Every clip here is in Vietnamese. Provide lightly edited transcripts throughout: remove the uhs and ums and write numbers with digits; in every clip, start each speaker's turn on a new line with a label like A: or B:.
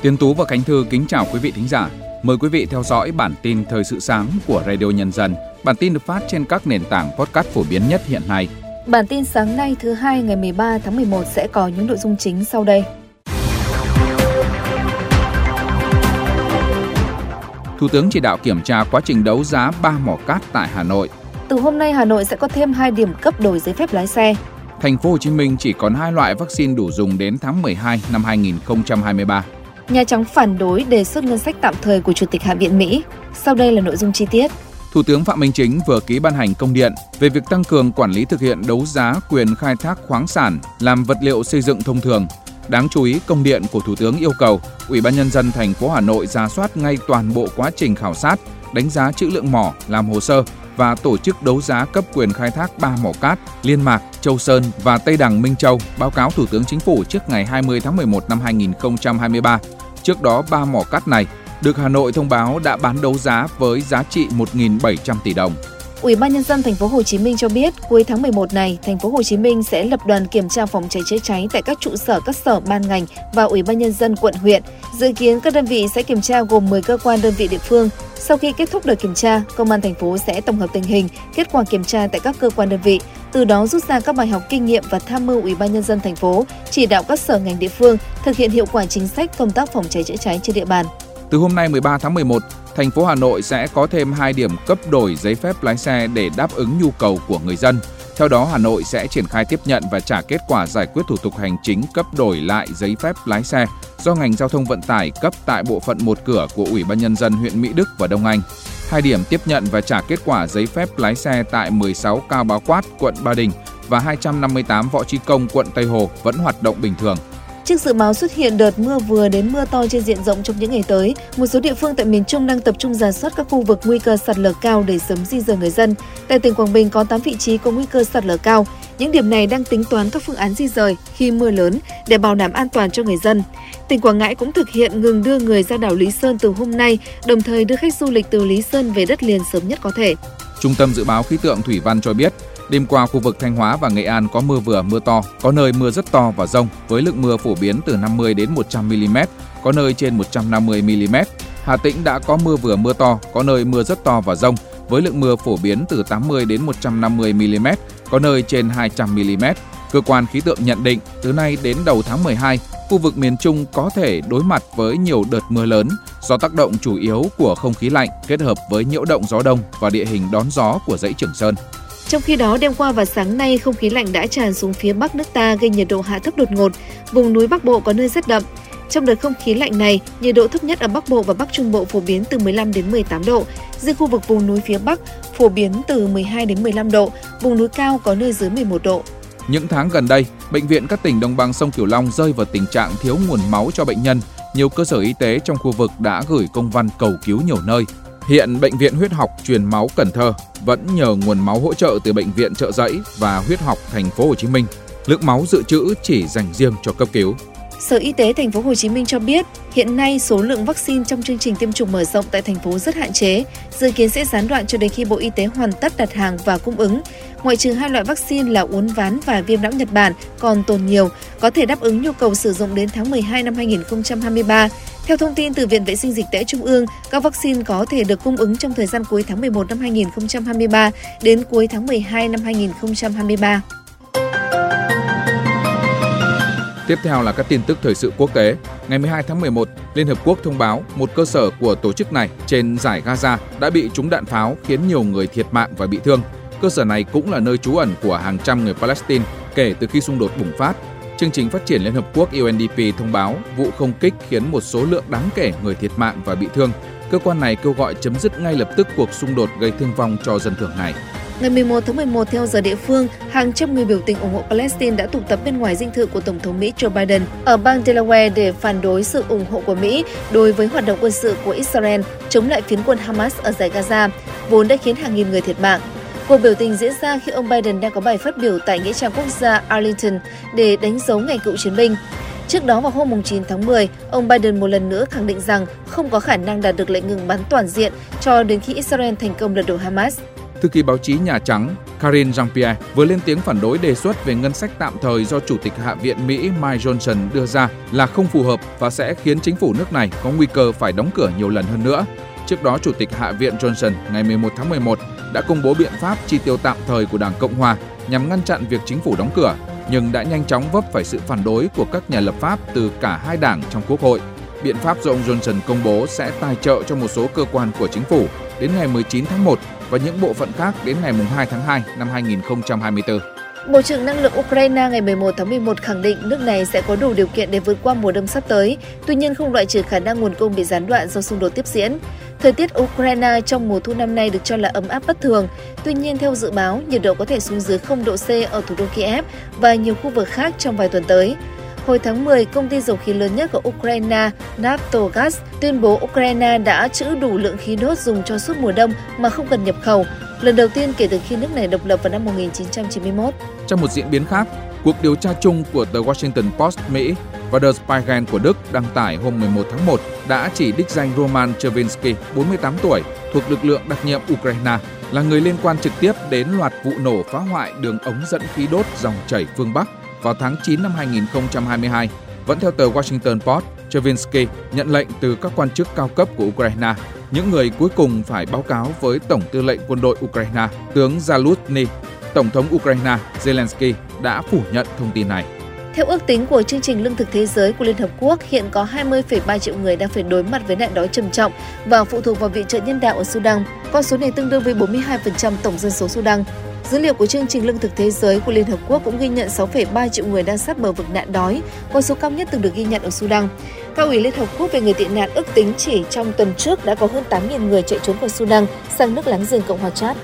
A: Tiến Tú và Khánh Thư kính chào quý vị thính giả. Mời quý vị theo dõi bản tin Thời sự sáng của Radio Nhân dân. Bản tin được phát trên các nền tảng podcast phổ biến nhất hiện nay.
B: Bản tin sáng nay thứ Hai ngày 13 tháng 11 sẽ có những nội dung chính sau đây.
A: Thủ tướng chỉ đạo kiểm tra quá trình đấu giá 3 mỏ cát tại Hà Nội.
B: Từ hôm nay Hà Nội sẽ có thêm 2 điểm cấp đổi giấy phép lái xe.
A: Thành phố Hồ Chí Minh chỉ còn 2 loại vaccine đủ dùng đến tháng 12 năm 2023.
B: Nhà Trắng phản đối đề xuất ngân sách tạm thời của Chủ tịch Hạ viện Mỹ. Sau đây là nội dung chi tiết.
A: Thủ tướng Phạm Minh Chính vừa ký ban hành công điện về việc tăng cường quản lý thực hiện đấu giá quyền khai thác khoáng sản làm vật liệu xây dựng thông thường. Đáng chú ý, công điện của Thủ tướng yêu cầu Ủy ban Nhân dân thành phố Hà Nội rà soát ngay toàn bộ quá trình khảo sát, đánh giá trữ lượng mỏ, làm hồ sơ và tổ chức đấu giá cấp quyền khai thác 3 mỏ cát Liên Mạc, Châu Sơn và Tây Đằng Minh Châu, báo cáo Thủ tướng Chính phủ trước ngày 20 tháng 11 năm 2023. Trước đó, 3 mỏ cát này được Hà Nội thông báo đã bán đấu giá với giá trị 1.700 tỷ đồng.
B: Ủy ban Nhân dân thành phố Hồ Chí Minh cho biết cuối tháng 11 này, thành phố Hồ Chí Minh sẽ lập đoàn kiểm tra phòng cháy chữa cháy tại các trụ sở các sở ban ngành và Ủy ban Nhân dân quận huyện. Dự kiến các đơn vị sẽ kiểm tra gồm 10 cơ quan đơn vị địa phương. Sau khi kết thúc đợt kiểm tra, Công an thành phố sẽ tổng hợp tình hình, kết quả kiểm tra tại các cơ quan đơn vị, từ đó rút ra các bài học kinh nghiệm và tham mưu Ủy ban Nhân dân thành phố chỉ đạo các sở ngành địa phương thực hiện hiệu quả chính sách công tác phòng cháy chữa cháy trên địa bàn.
A: Từ hôm nay 13 tháng 11, thành phố Hà Nội sẽ có thêm 2 điểm cấp đổi giấy phép lái xe để đáp ứng nhu cầu của người dân. Theo đó, Hà Nội sẽ triển khai tiếp nhận và trả kết quả giải quyết thủ tục hành chính cấp đổi lại giấy phép lái xe do ngành giao thông vận tải cấp tại bộ phận một cửa của Ủy ban Nhân dân huyện Mỹ Đức và Đông Anh. 2 điểm tiếp nhận và trả kết quả giấy phép lái xe tại 16 Cao Bá Quát, quận Ba Đình và 258 Võ Chí Công, quận Tây Hồ vẫn hoạt động bình thường.
B: Trước dự báo xuất hiện đợt mưa vừa đến mưa to trên diện rộng trong những ngày tới, một số địa phương tại miền Trung đang tập trung rà soát các khu vực nguy cơ sạt lở cao để sớm di dời người dân. Tại tỉnh Quảng Bình có 8 vị trí có nguy cơ sạt lở cao. Những điểm này đang tính toán các phương án di dời khi mưa lớn để bảo đảm an toàn cho người dân. Tỉnh Quảng Ngãi cũng thực hiện ngừng đưa người ra đảo Lý Sơn từ hôm nay, đồng thời đưa khách du lịch từ Lý Sơn về đất liền sớm nhất có thể.
A: Trung tâm Dự báo Khí tượng Thủy văn cho biết, đêm qua khu vực Thanh Hóa và Nghệ An có mưa vừa mưa to, có nơi mưa rất to và dông với lượng mưa phổ biến từ 50 đến 100 mm, có nơi trên 150 mm. Hà Tĩnh đã có mưa vừa mưa to, có nơi mưa rất to và dông với lượng mưa phổ biến từ 80 đến 150 mm, có nơi trên 200 mm. Cơ quan khí tượng nhận định từ nay đến đầu tháng 12, khu vực miền Trung có thể đối mặt với nhiều đợt mưa lớn do tác động chủ yếu của không khí lạnh kết hợp với nhiễu động gió đông và địa hình đón gió của dãy Trường Sơn.
B: Trong khi đó, đêm qua và sáng nay, không khí lạnh đã tràn xuống phía Bắc nước ta gây nhiệt độ hạ thấp đột ngột. Vùng núi Bắc Bộ có nơi rét đậm. Trong đợt không khí lạnh này, nhiệt độ thấp nhất ở Bắc Bộ và Bắc Trung Bộ phổ biến từ 15 đến 18 độ. Riêng khu vực vùng núi phía Bắc phổ biến từ 12 đến 15 độ, vùng núi cao có nơi dưới 11 độ.
A: Những tháng gần đây, bệnh viện các tỉnh đồng bằng sông Cửu Long rơi vào tình trạng thiếu nguồn máu cho bệnh nhân. Nhiều cơ sở y tế trong khu vực đã gửi công văn cầu cứu nhiều nơi. Hiện Bệnh viện Huyết học Truyền máu Cần Thơ vẫn nhờ nguồn máu hỗ trợ từ Bệnh viện Chợ Giẫy và Huyết học Thành phố Hồ Chí Minh. Lượng máu dự trữ chỉ dành riêng cho cấp cứu.
B: Sở Y tế Thành phố Hồ Chí Minh cho biết, hiện nay số lượng vaccine trong chương trình tiêm chủng mở rộng tại thành phố rất hạn chế, dự kiến sẽ gián đoạn cho đến khi Bộ Y tế hoàn tất đặt hàng và cung ứng. Ngoại trừ 2 loại vaccine là uốn ván và viêm não Nhật Bản còn tồn nhiều, có thể đáp ứng nhu cầu sử dụng đến tháng 12 năm 2023. Theo thông tin từ Viện Vệ sinh Dịch tễ Trung ương, các vaccine có thể được cung ứng trong thời gian cuối tháng 11 năm 2023 đến cuối tháng 12 năm 2023.
A: Tiếp theo là các tin tức thời sự quốc tế. Ngày 12 tháng 11, Liên Hợp Quốc thông báo một cơ sở của tổ chức này trên dải Gaza đã bị trúng đạn pháo khiến nhiều người thiệt mạng và bị thương. Cơ sở này cũng là nơi trú ẩn của hàng trăm người Palestine kể từ khi xung đột bùng phát. Chương trình Phát triển Liên Hợp Quốc UNDP thông báo vụ không kích khiến một số lượng đáng kể người thiệt mạng và bị thương. Cơ quan này kêu gọi chấm dứt ngay lập tức cuộc xung đột gây thương vong cho dân thường này.
B: Ngày 11 tháng 11 theo giờ địa phương, hàng trăm người biểu tình ủng hộ Palestine đã tụ tập bên ngoài dinh thự của Tổng thống Mỹ Joe Biden ở bang Delaware để phản đối sự ủng hộ của Mỹ đối với hoạt động quân sự của Israel chống lại phiến quân Hamas ở dải Gaza, vốn đã khiến hàng nghìn người thiệt mạng. Cuộc biểu tình diễn ra khi ông Biden đang có bài phát biểu tại Nghĩa trang quốc gia Arlington để đánh dấu ngày cựu chiến binh. Trước đó vào hôm 9 tháng 10, ông Biden một lần nữa khẳng định rằng không có khả năng đạt được lệnh ngừng bắn toàn diện cho đến khi Israel thành công lật đổ Hamas.
A: Thư ký báo chí Nhà Trắng Karine Jean-Pierre vừa lên tiếng phản đối đề xuất về ngân sách tạm thời do Chủ tịch Hạ viện Mỹ Mike Johnson đưa ra là không phù hợp và sẽ khiến chính phủ nước này có nguy cơ phải đóng cửa nhiều lần hơn nữa. Trước đó, Chủ tịch Hạ viện Johnson ngày 11 tháng 11 đã công bố biện pháp chi tiêu tạm thời của Đảng Cộng Hòa nhằm ngăn chặn việc chính phủ đóng cửa, nhưng đã nhanh chóng vấp phải sự phản đối của các nhà lập pháp từ cả hai đảng trong Quốc hội. Biện pháp do ông Johnson công bố sẽ tài trợ cho một số cơ quan của chính phủ đến ngày 19 tháng 1 và những bộ phận khác đến ngày 2 tháng 2 năm 2024.
B: Bộ trưởng Năng lượng Ukraine ngày 11 tháng 11 khẳng định nước này sẽ có đủ điều kiện để vượt qua mùa đông sắp tới, tuy nhiên không loại trừ khả năng nguồn cung bị gián đoạn do xung đột tiếp diễn. Thời tiết Ukraine trong mùa thu năm nay được cho là ấm áp bất thường, tuy nhiên theo dự báo, nhiệt độ có thể xuống dưới 0 độ C ở thủ đô Kiev và nhiều khu vực khác trong vài tuần tới. Hồi tháng 10, công ty dầu khí lớn nhất của Ukraine, Naftogaz, tuyên bố Ukraine đã trữ đủ lượng khí đốt dùng cho suốt mùa đông mà không cần nhập khẩu, lần đầu tiên kể từ khi nước này độc lập vào năm 1991.
A: Trong một diễn biến khác, cuộc điều tra chung của The Washington Post Mỹ và The Spiegel của Đức đăng tải hôm 11 tháng 1 đã chỉ đích danh Roman Chervinsky, 48 tuổi, thuộc lực lượng đặc nhiệm Ukraine, là người liên quan trực tiếp đến loạt vụ nổ phá hoại đường ống dẫn khí đốt dòng chảy phương Bắc vào tháng 9 năm 2022. Vẫn theo tờ Washington Post, Chervinsky nhận lệnh từ các quan chức cao cấp của Ukraine. Những người cuối cùng phải báo cáo với Tổng tư lệnh quân đội Ukraine, tướng Zaluzhny. Tổng thống Ukraine Zelensky đã phủ nhận thông tin này.
B: Theo ước tính của chương trình Lương thực Thế giới của Liên Hợp Quốc, hiện có 20,3 triệu người đang phải đối mặt với nạn đói trầm trọng và phụ thuộc vào viện trợ nhân đạo ở Sudan. Con số này tương đương với 42% tổng dân số Sudan. Dữ liệu của chương trình Lương thực Thế giới của Liên Hợp Quốc cũng ghi nhận 6,3 triệu người đang sát bờ vực nạn đói, con số cao nhất từng được ghi nhận ở Sudan. Cao ủy Liên Hợp Quốc về người tị nạn ước tính chỉ trong tuần trước đã có hơn 8.000 người chạy trốn khỏi Sudan sang nước láng giềng Cộng hòa Chad.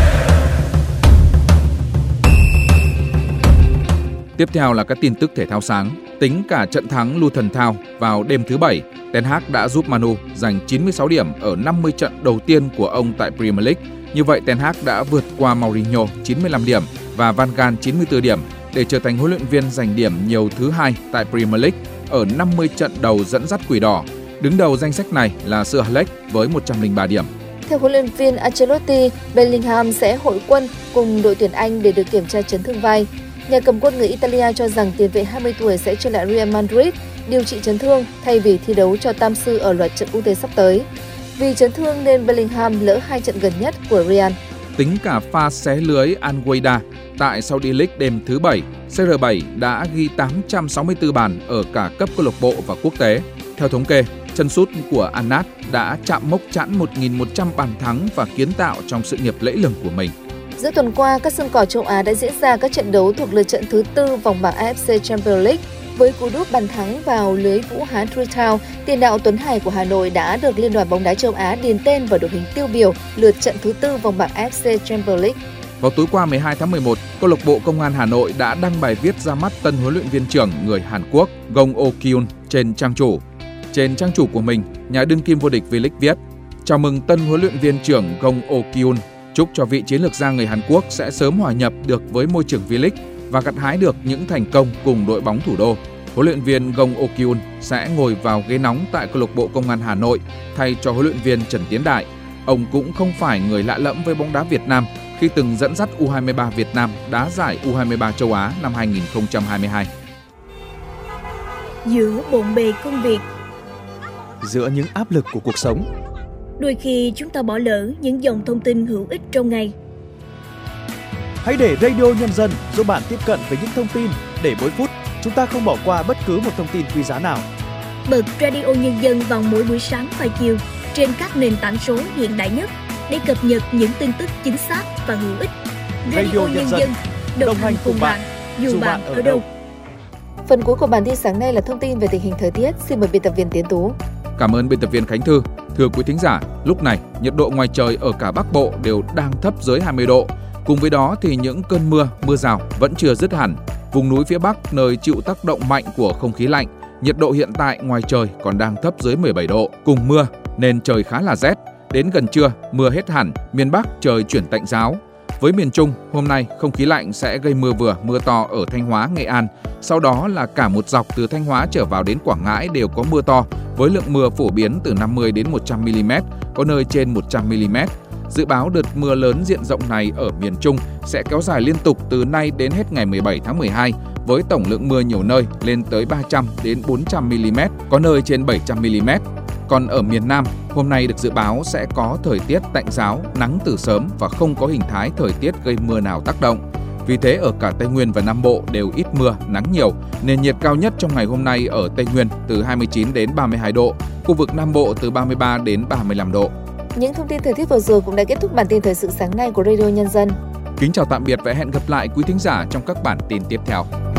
A: Tiếp theo là các tin tức thể thao sáng. Tính cả trận thắng Luton Town vào đêm thứ Bảy, Ten Hag đã giúp Man U giành 96 điểm ở 50 trận đầu tiên của ông tại Premier League. Như vậy, Ten Hag đã vượt qua Mourinho 95 điểm và Van Gaal 94 điểm để trở thành huấn luyện viên giành điểm nhiều thứ hai tại Premier League ở 50 trận đầu dẫn dắt Quỷ Đỏ. Đứng đầu danh sách này là Sir Alex với 103 điểm.
B: Theo huấn luyện viên Ancelotti, Bellingham sẽ hội quân cùng đội tuyển Anh để được kiểm tra chấn thương vai. Nhà cầm quân người Italia cho rằng tiền vệ 20 tuổi sẽ trở lại Real Madrid điều trị chấn thương thay vì thi đấu cho Tam Sư ở loạt trận UT sắp tới. Vì chấn thương nên Bellingham lỡ 2 trận gần nhất của Real.
A: Tính cả pha xé lưới Al-Wahda tại Saudi League đêm thứ Bảy, CR7 đã ghi 864 bàn ở cả cấp câu lạc bộ và quốc tế. Theo thống kê, chân sút của Al-Nassr đã chạm mốc chẵn 1.100 bàn thắng và kiến tạo trong sự nghiệp lẫy lừng của mình.
B: Giữa tuần qua, các sân cỏ châu Á đã diễn ra các trận đấu thuộc lượt trận thứ 4 vòng bảng AFC Champions League. Với cú đúp bàn thắng vào lưới Vũ Hán Freetown, tiền đạo Tuấn Hải của Hà Nội đã được Liên đoàn bóng đá châu Á điền tên vào đội hình tiêu biểu lượt trận thứ 4 vòng bảng AFC Champions League.
A: Vào tối qua 12 tháng 11, câu lạc bộ Công an Hà Nội đã đăng bài viết ra mắt tân huấn luyện viên trưởng người Hàn Quốc Gong Oh-kyun trên trang chủ. Trên trang chủ của mình, nhà đương kim vô địch V-League viết: "Chào mừng tân huấn luyện viên trưởng Gong Oh-kyun, chúc cho vị chiến lược gia người Hàn Quốc sẽ sớm hòa nhập được với môi trường V-League và gặt hái được những thành công cùng đội bóng thủ đô." Huấn luyện viên Gong Oh-kyun sẽ ngồi vào ghế nóng tại câu lạc bộ Công an Hà Nội thay cho huấn luyện viên Trần Tiến Đại. Ông cũng không phải người lạ lẫm với bóng đá Việt Nam khi từng dẫn dắt U23 Việt Nam đá giải U23 châu Á năm 2022.
C: Giữa bộn bề công việc,
D: giữa những áp lực của cuộc sống,
C: đôi khi chúng ta bỏ lỡ những dòng thông tin hữu ích trong ngày.
D: Hãy để Radio Nhân dân giúp bạn tiếp cận với những thông tin để mỗi phút chúng ta không bỏ qua bất cứ một thông tin quý giá nào.
C: Bật Radio Nhân dân vào mỗi buổi sáng và chiều trên các nền tảng số hiện đại nhất để cập nhật những tin tức chính xác và hữu ích. Radio Nhân dân đồng hành cùng bạn dù bạn ở đâu.
B: Phần cuối của bản tin sáng nay là thông tin về tình hình thời tiết. Xin mời biên tập viên Tiến Tú.
A: Cảm ơn biên tập viên Khánh Thư. Thưa quý thính giả, lúc này nhiệt độ ngoài trời ở cả Bắc Bộ đều đang thấp dưới 20 độ. Cùng với đó thì những cơn mưa rào vẫn chưa dứt hẳn. Vùng núi phía Bắc nơi chịu tác động mạnh của không khí lạnh, nhiệt độ hiện tại ngoài trời còn đang thấp dưới 17 độ. Cùng mưa nên trời khá là rét. Đến gần trưa, mưa hết hẳn, miền Bắc trời chuyển tạnh ráo. Với miền Trung, hôm nay không khí lạnh sẽ gây mưa vừa, mưa to ở Thanh Hóa, Nghệ An. Sau đó là cả một dọc từ Thanh Hóa trở vào đến Quảng Ngãi đều có mưa to, với lượng mưa phổ biến từ 50 đến 100 mm, có nơi trên 100 mm. Dự báo đợt mưa lớn diện rộng này ở miền Trung sẽ kéo dài liên tục từ nay đến hết ngày 17 tháng 12 với tổng lượng mưa nhiều nơi lên tới 300 đến 400 mm, có nơi trên 700 mm. Còn ở miền Nam, hôm nay được dự báo sẽ có thời tiết tạnh ráo, nắng từ sớm và không có hình thái thời tiết gây mưa nào tác động. Vì thế ở cả Tây Nguyên và Nam Bộ đều ít mưa, nắng nhiều. Nền nhiệt cao nhất trong ngày hôm nay ở Tây Nguyên từ 29 đến 32 độ, khu vực Nam Bộ từ 33 đến 35 độ.
B: Những thông tin thời tiết vừa rồi cũng đã kết thúc bản tin thời sự sáng nay của Radio Nhân dân.
A: Kính chào tạm biệt và hẹn gặp lại quý thính giả trong các bản tin tiếp theo.